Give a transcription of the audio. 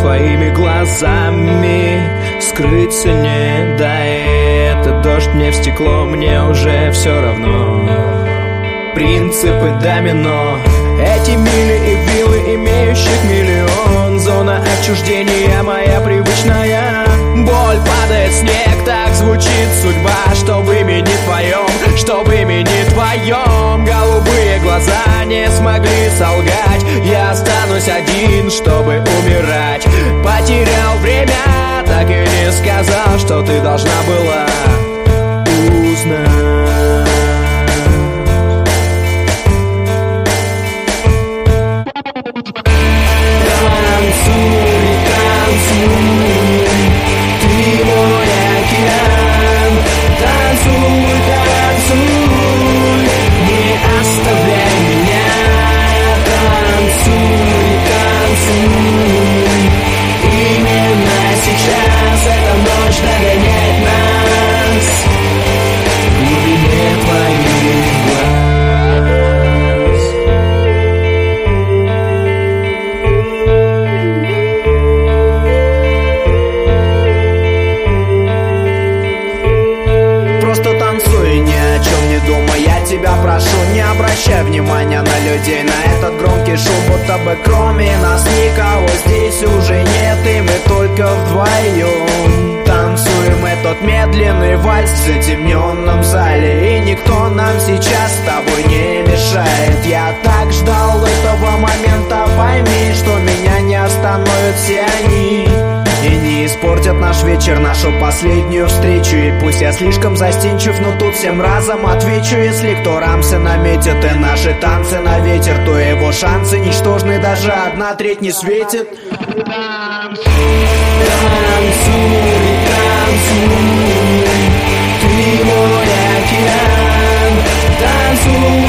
твоими глазами. Скрыться не дай, это дождь мне в стекло, мне уже все равно. Принципы домино, эти мили и виллы, имеющих миллион. Зона отчуждения моя привычная. Боль, падает снег, так звучит судьба. Что в имени твоем, что в имени твоем. Голубые глаза не смогли солгать. Я останусь один, чтобы умирать. Потерял время, так и не сказал, что ты должна была узнать. Танцуй, танцуй, ты мой океан. Танцуй, танцуй, не оставляй меня. Танцуй, танцуй, именно сейчас эта ночь догоняет нас в глубине твоих глаз. Тебя прошу, не обращай внимания на людей, на этот громкий шум, будто бы кроме нас никого здесь уже нет, и мы только вдвоем танцуем этот медленный вальс в затемненном зале, и никто нам сейчас с тобой не мешает. Я так ждал этого момента, пойми, что меня не остановят все они. И не испортят наш вечер, нашу последнюю встречу. И пусть я слишком застенчив, но тут всем разом отвечу. Если кто рамсы наметит и наши танцы на ветер, то его шансы ничтожны, даже 1/3 не светит. Танцуй, танцуй, ты мой океан. Танцуй,